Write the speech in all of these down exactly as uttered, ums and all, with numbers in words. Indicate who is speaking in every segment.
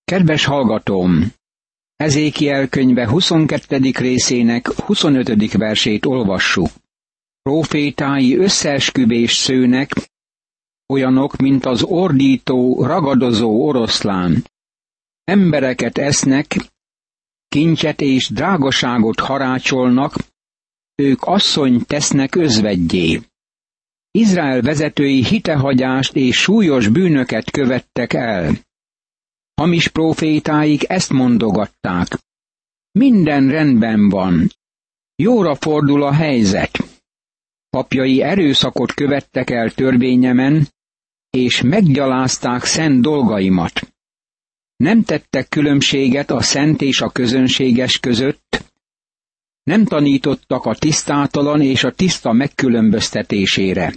Speaker 1: Kedves hallgatóm! Ezékiel könyve huszonkettedik részének huszonötödik versét olvassuk. Prófétái összeesküvés szőnek, olyanok, mint az ordító, ragadozó oroszlán. Embereket esznek, kincset és drágaságot harácsolnak, ők asszonyt tesznek özveggyé. Izrael vezetői hitehagyást és súlyos bűnöket követtek el. Hamis prófétáik ezt mondogatták. Minden rendben van. Jóra fordul a helyzet. Papjai erőszakot követtek el törvényemen, és meggyalázták szent dolgaimat. Nem tettek különbséget a szent és a közönséges között, nem tanítottak a tisztátalan és a tiszta megkülönböztetésére.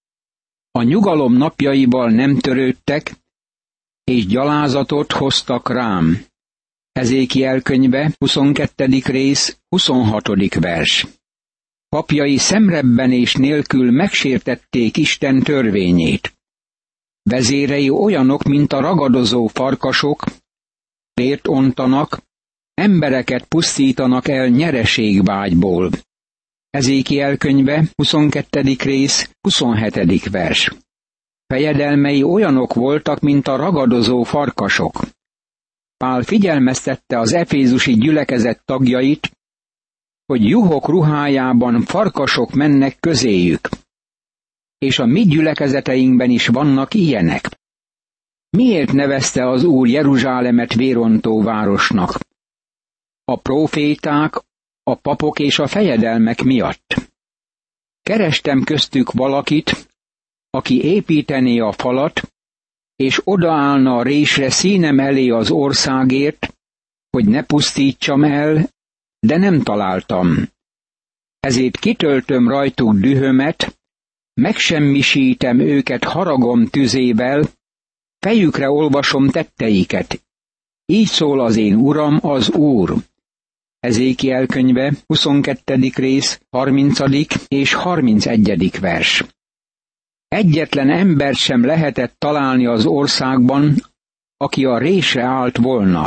Speaker 1: A nyugalom napjaival nem törődtek, és gyalázatot hoztak rám. Ezékiel könyve, huszonkettedik rész, huszonhatodik vers. Papjai szemrebbenés nélkül megsértették Isten törvényét. Vezérei olyanok, mint a ragadozó farkasok, vért ontanak, embereket pusztítanak el nyereségvágyból. Ezékiel könyve, huszonkettedik rész, huszonhetedik vers. Fejedelmei olyanok voltak, mint a ragadozó farkasok. Pál figyelmeztette az efézusi gyülekezet tagjait, hogy juhok ruhájában farkasok mennek közéjük. És a mi gyülekezeteinkben is vannak ilyenek. Miért nevezte az Úr Jeruzsálemet vérontó városnak? A próféták, a papok és a fejedelmek miatt. Kerestem köztük valakit, aki építené a falat, és odaállna a résre színem elé az országért, hogy ne pusztítsam el, de nem találtam. Ezért kitöltöm rajtuk dühömet, megsemmisítem őket haragom tüzével, fejükre olvasom tetteiket. Így szól az én Uram, az Úr. Ezékiel könyve, huszonkettedik rész, harmincadik és harmincegyedik vers. Egyetlen embert sem lehetett találni az országban, aki a résre állt volna.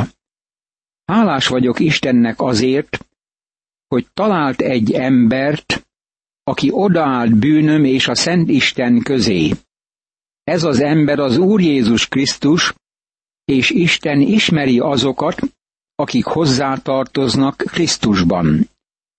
Speaker 1: Hálás vagyok Istennek azért, hogy talált egy embert, aki odaállt bűnöm és a Szent Isten közé. Ez az ember az Úr Jézus Krisztus, és Isten ismeri azokat, akik hozzátartoznak Krisztusban.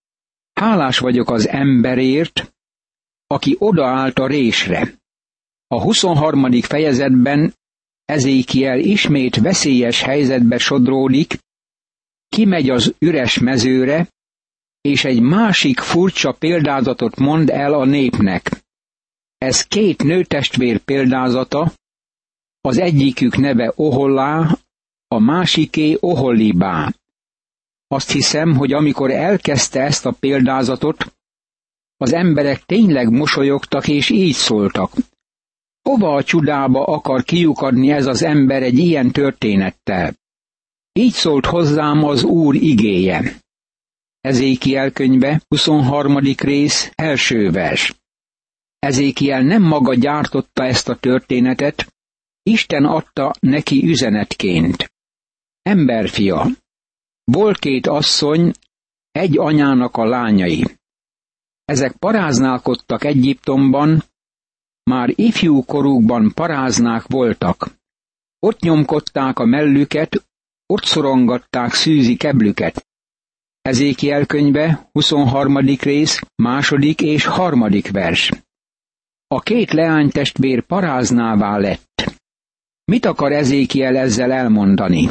Speaker 1: Hálás vagyok az emberért, aki odaállt a résre. A huszonharmadik fejezetben Ezékiel ismét veszélyes helyzetbe sodródik, kimegy az üres mezőre, és egy másik furcsa példázatot mond el a népnek. Ez két nőtestvér példázata, az egyikük neve Ohollá, a másiké Oholibá. Azt hiszem, hogy amikor elkezdte ezt a példázatot, az emberek tényleg mosolyogtak és így szóltak. Hova a csudába akar kiukadni ez az ember egy ilyen történettel? Így szólt hozzám az Úr igéje. Ezékiel könyve, huszonharmadik rész, első vers. Ezékiel nem maga gyártotta ezt a történetet, Isten adta neki üzenetként. Emberfia, volt két asszony, egy anyának a lányai. Ezek paráználkodtak Egyiptomban, már ifjú korukban paráznák voltak. Ott nyomkodták a mellüket, ott szorongatták szűzi keblüket. Ezékiel könyve, huszonharmadik rész, második és harmadik vers. A két leánytestvér paráznává lett. Mit akar Ezékiel ezzel elmondani?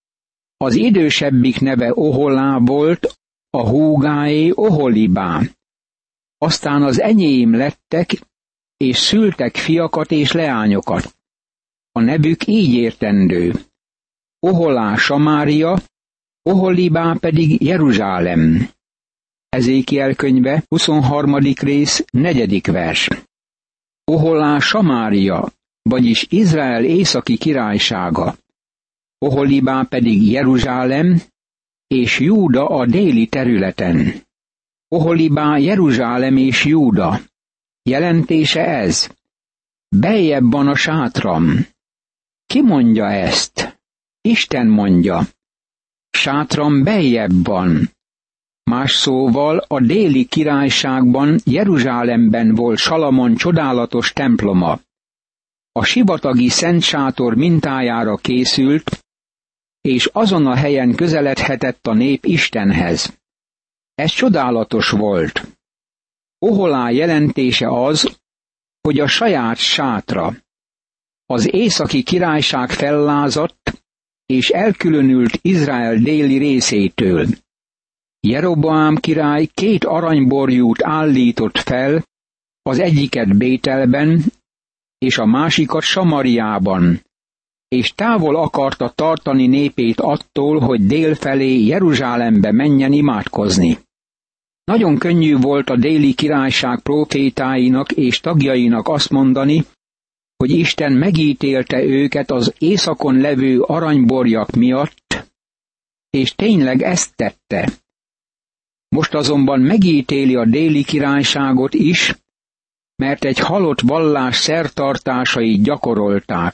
Speaker 1: Az idősebbik neve Ohollá volt, a húgáé Oholibá. Aztán az enyém lettek, és szültek fiakat és leányokat. A nevük így értendő. Ohollá Samária, Oholibá pedig Jeruzsálem. Ezékiel könyve, huszonharmadik rész, negyedik vers. Ohollá Samária, vagyis Izrael északi királysága. Oholibá pedig Jeruzsálem, és Júda a déli területen. Oholibá Jeruzsálem és Júda. Jelentése ez. Beljebb van a sátram. Ki mondja ezt? Isten mondja, sátram beljebb van. Más szóval a déli királyságban, Jeruzsálemben volt Salamon csodálatos temploma. A sivatagi szent sátor mintájára készült, és azon a helyen közeledhetett a nép Istenhez. Ez csodálatos volt. Oholá jelentése az, hogy a saját sátra. Az északi királyság fellázadt, és elkülönült Izrael déli részétől. Jeroboám király két aranyborjút állított fel, az egyiket Bételben, és a másikat Samariában, és távol akarta tartani népét attól, hogy délfelé Jeruzsálembe menjen imádkozni. Nagyon könnyű volt a déli királyság prófétáinak és tagjainak azt mondani, hogy Isten megítélte őket az északon levő aranyborjak miatt, és tényleg ezt tette. Most azonban megítéli a déli királyságot is, mert egy halott vallás szertartásait gyakorolták.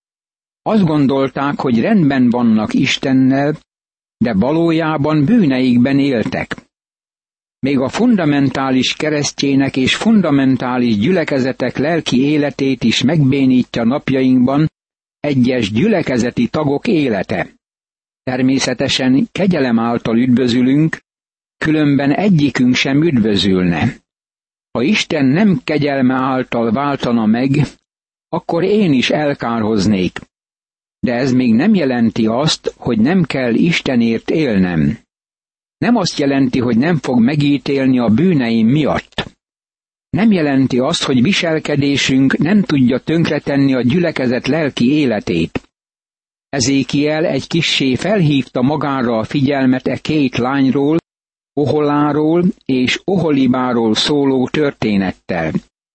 Speaker 1: Azt gondolták, hogy rendben vannak Istennel, de valójában bűneikben éltek. Még a fundamentális keresztjének és fundamentális gyülekezetek lelki életét is megbénítja napjainkban egyes gyülekezeti tagok élete. Természetesen kegyelem által üdvözülünk, különben egyikünk sem üdvözülne. Ha Isten nem kegyelme által váltana meg, akkor én is elkárhoznék. De ez még nem jelenti azt, hogy nem kell Istenért élnem. Nem azt jelenti, hogy nem fog megítélni a bűneim miatt. Nem jelenti azt, hogy viselkedésünk nem tudja tönkretenni a gyülekezet lelki életét. Ezékiel egy kissé felhívta magára a figyelmet e két lányról, Oholáról és Oholibáról szóló történettel.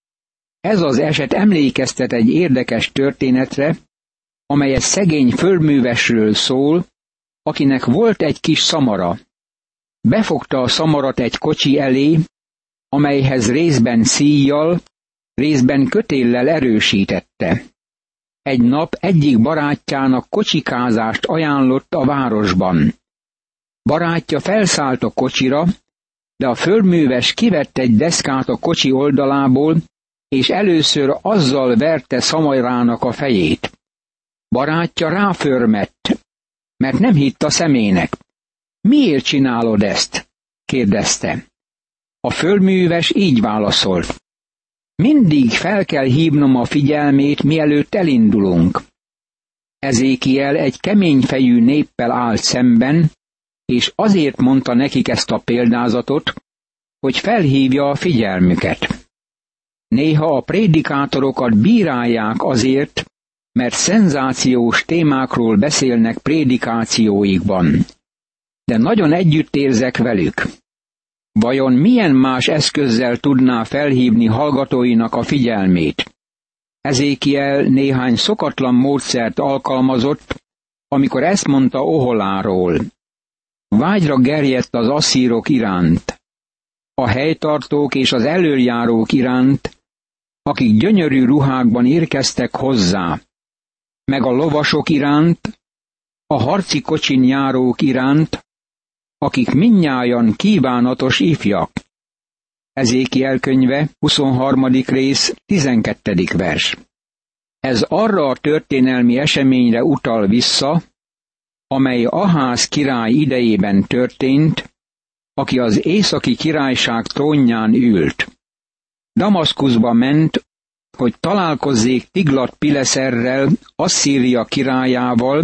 Speaker 1: Ez az eset emlékeztet egy érdekes történetre, amely egy szegény földművesről szól, akinek volt egy kis szamara. Befogta a szamarat egy kocsi elé, amelyhez részben szíjjal, részben kötéllel erősítette. Egy nap egyik barátjának kocsikázást ajánlott a városban. Barátja felszállt a kocsira, de a földműves kivett egy deszkát a kocsi oldalából, és először azzal verte szamarának a fejét. Barátja ráförmett, mert nem hitt a szemének. Miért csinálod ezt? kérdezte. A földműves így válaszolt. Mindig fel kell hívnom a figyelmét, mielőtt elindulunk. Ezékiel egy keményfejű néppel állt szemben, és azért mondta nekik ezt a példázatot, hogy felhívja a figyelmüket. Néha a prédikátorokat bírálják azért, mert szenzációs témákról beszélnek prédikációikban. De nagyon együtt érzek velük. Vajon milyen más eszközzel tudná felhívni hallgatóinak a figyelmét? Ezékiel néhány szokatlan módszert alkalmazott, amikor ezt mondta Oholáról. Vágyra gerjedt az asszírok iránt, a helytartók és az elöljárók iránt, akik gyönyörű ruhákban érkeztek hozzá, meg a lovasok iránt, a harci kocsin járók iránt, akik mindnyájan kívánatos ifjak. Ezékiel könyve, huszonharmadik rész, tizenkettedik vers. Ez arra a történelmi eseményre utal vissza, amely Aház király idejében történt, aki az északi királyság trónján ült. Damaszkuszba ment, hogy találkozzék Tiglat-Pileszerrel, Asszíria királyával,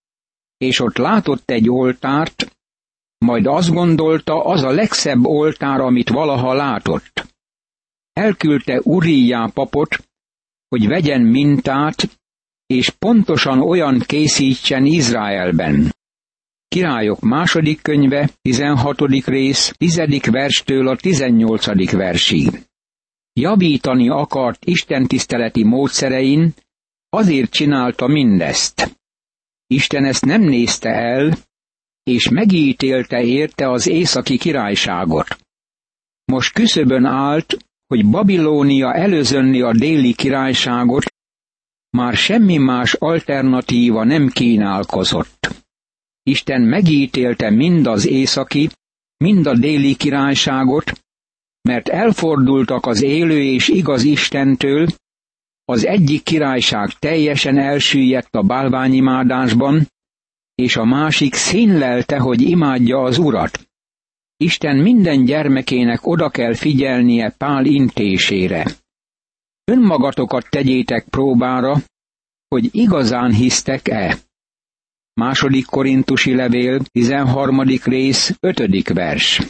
Speaker 1: és ott látott egy oltárt, majd azt gondolta, az a legszebb oltár, amit valaha látott. Elküldte Urijjá papot, hogy vegyen mintát, és pontosan olyan készítsen Izraelben. Királyok második könyve, tizenhatodik rész, tizedik verstől a tizennyolcadik versig. Javítani akart istentiszteleti módszerein, azért csinálta mindezt. Isten ezt nem nézte el, és megítélte érte az északi királyságot. Most küszöbön állt, hogy Babilónia előzönni a déli királyságot, Már semmi más alternatíva nem kínálkozott. Isten megítélte mind az északi, mind a déli királyságot, mert elfordultak az élő és igaz Istentől, az egyik királyság teljesen elsüllyedt a bálványimádásban, és a másik színlelte, hogy imádja az Urat. Isten minden gyermekének oda kell figyelnie Pál intésére. Önmagatokat tegyétek próbára, hogy igazán hisztek-e. Második Korintusi levél, tizenharmadik rész, ötödik vers.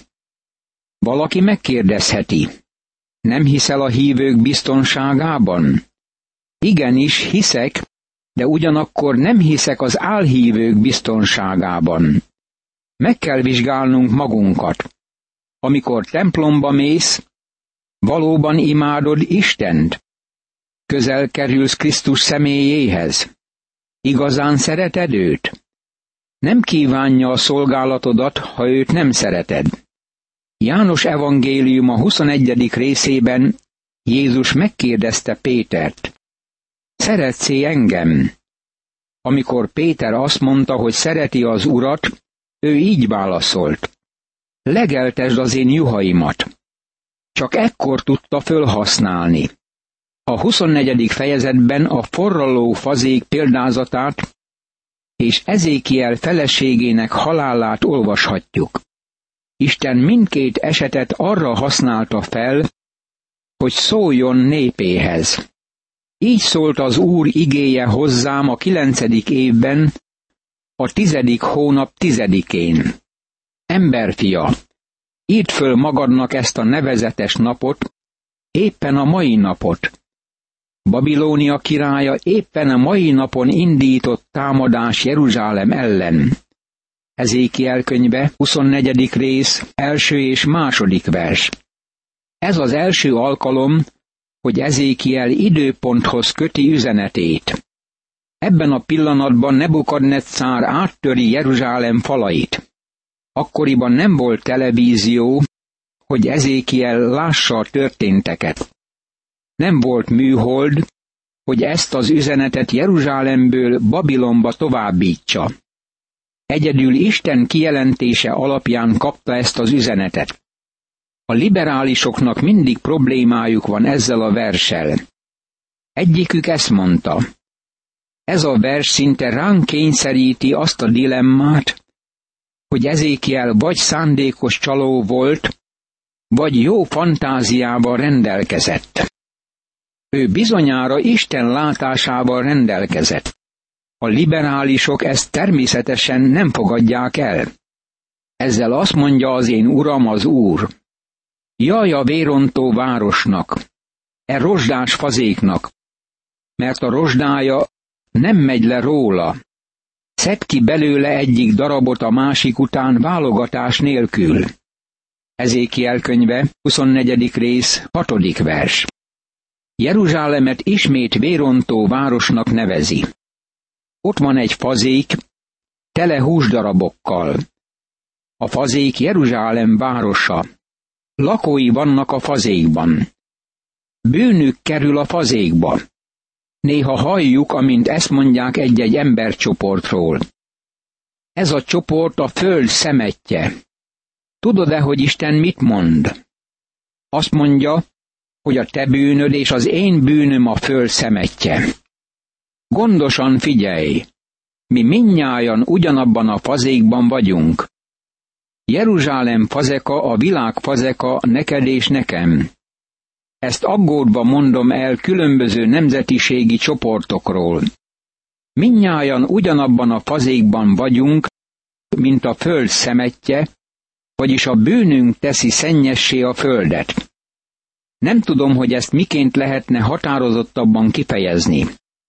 Speaker 1: Valaki megkérdezheti, nem hiszel a hívők biztonságában? Igenis, hiszek, de ugyanakkor nem hiszek az álhívők biztonságában. Meg kell vizsgálnunk magunkat. Amikor templomba mész, valóban imádod Istent? Közel kerülsz Krisztus személyéhez? Igazán szereted őt? Nem kívánja a szolgálatodat, ha őt nem szereted. János evangéliuma huszonegyedik részében Jézus megkérdezte Pétert, szeretsz-e engem? Amikor Péter azt mondta, hogy szereti az Urat, ő így válaszolt, legeltesd az én juhaimat. Csak ekkor tudta fölhasználni. A huszonnegyedik fejezetben a forraló fazék példázatát és Ezékiel feleségének halálát olvashatjuk. Isten mindkét esetet arra használta fel, hogy szóljon népéhez. Így szólt az Úr igéje hozzám a kilencedik évben, a tizedik hónap tizedikén. Emberfia, írd föl magadnak ezt a nevezetes napot, éppen a mai napot. Babilónia királya éppen a mai napon indított támadás Jeruzsálem ellen. Ezékiel könyve, huszonnegyedik rész, első és második vers. Ez az első alkalom, hogy Ezékiel időponthoz köti üzenetét. Ebben a pillanatban Nebukadneccár áttöri Jeruzsálem falait. Akkoriban nem volt televízió, hogy Ezékiel lássa a történteket. Nem volt műhold, hogy ezt az üzenetet Jeruzsálemből Babilonba továbbítsa. Egyedül Isten kijelentése alapján kapta ezt az üzenetet. A liberálisoknak mindig problémájuk van ezzel a verssel. Egyikük ezt mondta. Ez a vers szinte ránk kényszeríti azt a dilemmát, hogy Ezékiel vagy szándékos csaló volt, vagy jó fantáziával rendelkezett. Ő bizonyára Isten látásával rendelkezett. A liberálisok ezt természetesen nem fogadják el. Ezzel azt mondja az én Uram, az Úr. Jaj a vérontó városnak, e rozsdás fazéknak, mert a rozsdája nem megy le róla. Szedd ki belőle egyik darabot a másik után válogatás nélkül. Ezékiel könyve, huszonnegyedik rész, hatodik vers. Jeruzsálemet ismét vérontó városnak nevezi. Ott van egy fazék, tele húsdarabokkal. A fazék Jeruzsálem városa. Lakói vannak a fazékban. Bűnük kerül a fazékba. Néha halljuk, amint ezt mondják egy-egy embercsoportról. Ez a csoport a föld szemettje. Tudod-e, hogy Isten mit mond? Azt mondja, hogy a te bűnöd és az én bűnöm a föld szemettje. Gondosan figyelj! Mi mindnyájan ugyanabban a fazékban vagyunk. Jeruzsálem fazeka a világ fazeka neked és nekem. Ezt aggódva mondom el különböző nemzetiségi csoportokról. Mindnyájan ugyanabban a fazékban vagyunk, mint a föld szemettje, vagyis a bűnünk teszi szennyessé a földet. Nem tudom, hogy ezt miként lehetne határozottabban kifejezni.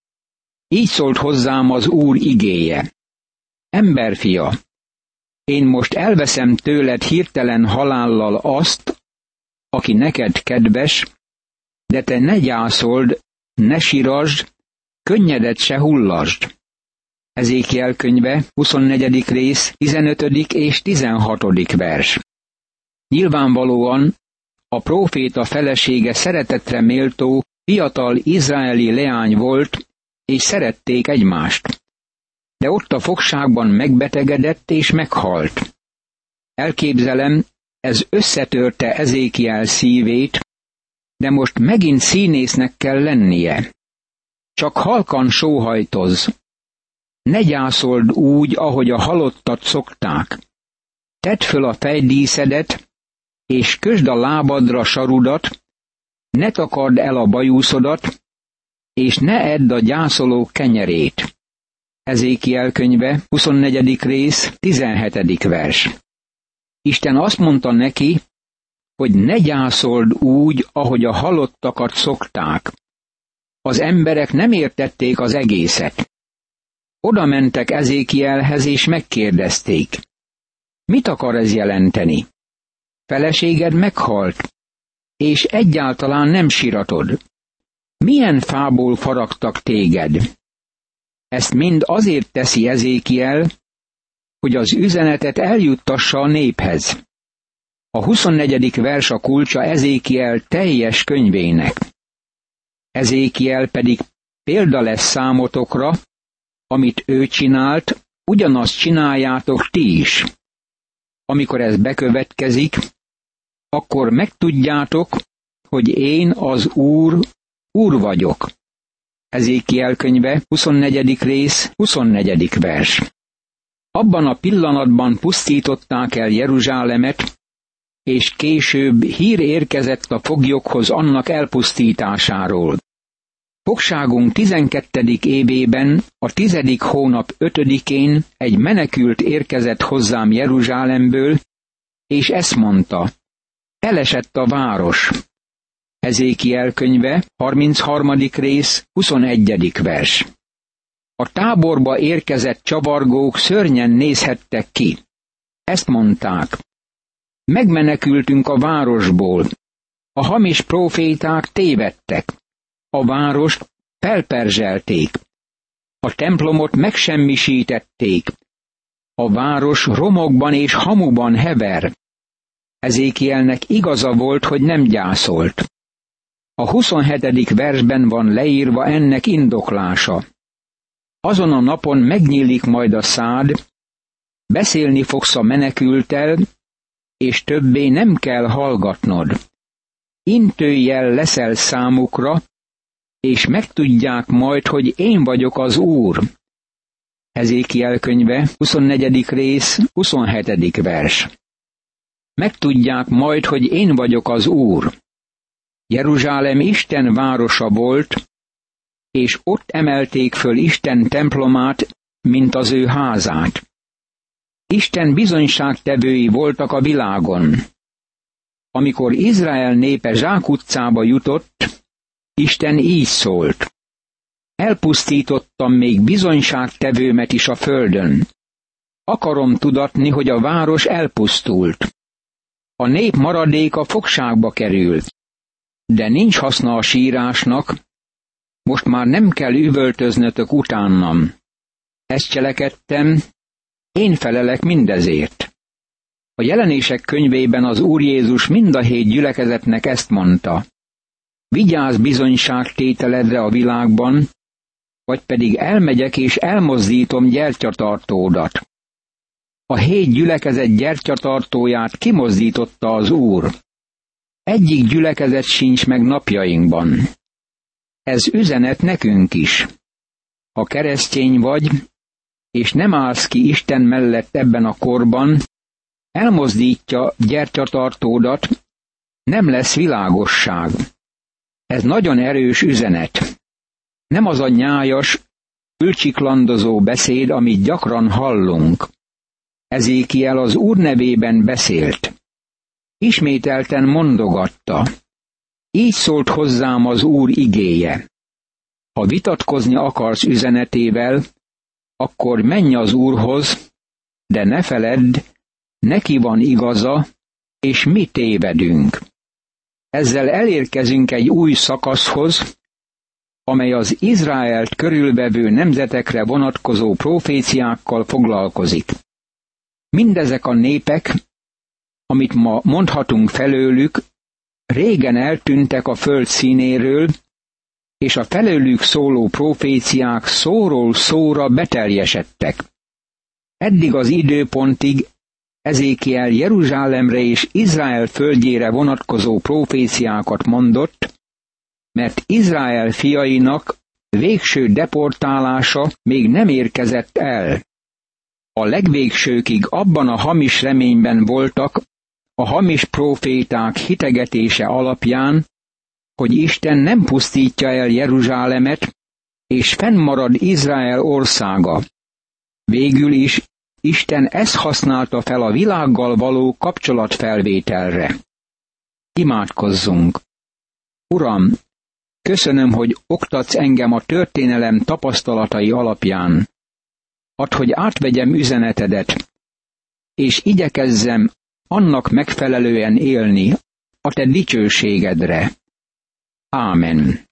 Speaker 1: Így szólt hozzám az Úr igéje. Emberfia, én most elveszem tőled hirtelen halállal azt, aki neked kedves, de te ne gyászold, ne sirasd, könnyedet se hullasd. Ezékiel könyve, huszonnegyedik rész, tizenötödik és tizenhatodik vers. Nyilvánvalóan a próféta felesége szeretetre méltó, fiatal izraeli leány volt, és szerették egymást. De ott a fogságban megbetegedett és meghalt. Elképzelem, ez összetörte Ezékiel szívét, de most megint színésznek kell lennie. Csak halkan sóhajtoz. Ne gyászold úgy, ahogy a halottat szokták. Tedd föl a fejdíszedet, és kösd a lábadra sarudat, ne takard el a bajúszodat, és ne edd a gyászolók kenyerét. Ezékiel könyve, huszonnegyedik rész, tizenhetedik vers. Isten azt mondta neki, hogy ne gyászold úgy, ahogy a halottakat szokták. Az emberek nem értették az egészet. Oda mentek Ezékielhez és megkérdezték. Mit akar ez jelenteni? Feleséged meghalt, és egyáltalán nem siratod. Milyen fából faragtak téged? Ezt mind azért teszi Ezékiel, hogy az üzenetet eljuttassa a néphez. A huszonnegyedik vers a kulcsa Ezékiel teljes könyvének. Ezékiel pedig példa lesz számotokra, amit ő csinált, ugyanazt csináljátok ti is. Amikor ez bekövetkezik, akkor megtudjátok, hogy én az Úr, Úr vagyok. Ezékiel könyve, huszonnegyedik rész, huszonnegyedik vers. Abban a pillanatban pusztították el Jeruzsálemet, és később hír érkezett a foglyokhoz annak elpusztításáról. Fogságunk tizenkettedik évében, a tizedik hónap ötödikén egy menekült érkezett hozzám Jeruzsálemből, és ezt mondta, elesett a város. Ezékiel könyve, harmincharmadik rész, huszonegyedik vers. A táborba érkezett csavargók szörnyen nézhettek ki. Ezt mondták. Megmenekültünk a városból. A hamis próféták tévedtek. A várost felperzselték. A templomot megsemmisítették. A város romokban és hamuban hever. Ezékielnek igaza volt, hogy nem gyászolt. A huszonhetedik versben van leírva ennek indoklása. Azon a napon megnyílik majd a szád, beszélni fogsz a menekülttel, és többé nem kell hallgatnod. Intőjel leszel számukra, és megtudják majd, hogy én vagyok az Úr. Ezékiel könyve, huszonnegyedik rész, huszonhetedik vers. Megtudják majd, hogy én vagyok az Úr. Jeruzsálem Isten városa volt, és ott emelték föl Isten templomát, mint az ő házát. Isten bizonyságtevői voltak a világon. Amikor Izrael népe zsákutcába jutott, Isten így szólt. Elpusztítottam még bizonyságtevőmet is a földön. Akarom tudatni, hogy a város elpusztult. A nép maradéka fogságba került. De nincs haszna a sírásnak, most már nem kell üvöltöznötök utánam. Ezt cselekedtem, én felelek mindezért. A Jelenések könyvében az Úr Jézus mind a hét gyülekezetnek ezt mondta. Vigyázz bizonyságtételedre a világban, vagy pedig elmegyek és elmozdítom gyertyatartódat. A hét gyülekezet gyertyatartóját kimozdította az Úr. Egyik gyülekezet sincs meg napjainkban. Ez üzenet nekünk is. Ha keresztény vagy, és nem állsz ki Isten mellett ebben a korban, elmozdítja gyertyatartódat, nem lesz világosság. Ez nagyon erős üzenet. Nem az a nyájas, fülcsiklandozó beszéd, amit gyakran hallunk. Ezékiel az Úr nevében beszélt. Ismételten mondogatta. Így szólt hozzám az Úr igéje. Ha vitatkozni akarsz üzenetével, akkor menj az Úrhoz, de ne feledd, neki van igaza, és mi tévedünk. Ezzel elérkezünk egy új szakaszhoz, amely az Izraelt körülvevő nemzetekre vonatkozó proféciákkal foglalkozik. Mindezek a népek, amit ma mondhatunk felőlük, régen eltűntek a föld színéről, és a felőlük szóló proféciák szóról szóra beteljesedtek. Eddig az időpontig Ezékiel Jeruzsálemre és Izrael földjére vonatkozó proféciákat mondott, mert Izrael fiainak végső deportálása még nem érkezett el. A legvégsőkig abban a hamis reményben voltak, a hamis próféták hitegetése alapján, hogy Isten nem pusztítja el Jeruzsálemet, és fennmarad Izrael országa. Végül is Isten ezt használta fel a világgal való kapcsolatfelvételre. Imádkozzunk! Uram, köszönöm, hogy oktatsz engem a történelem tapasztalatai alapján. Add, hogy átvegyem üzenetedet, és igyekezzem annak megfelelően élni a te dicsőségedre. Ámen.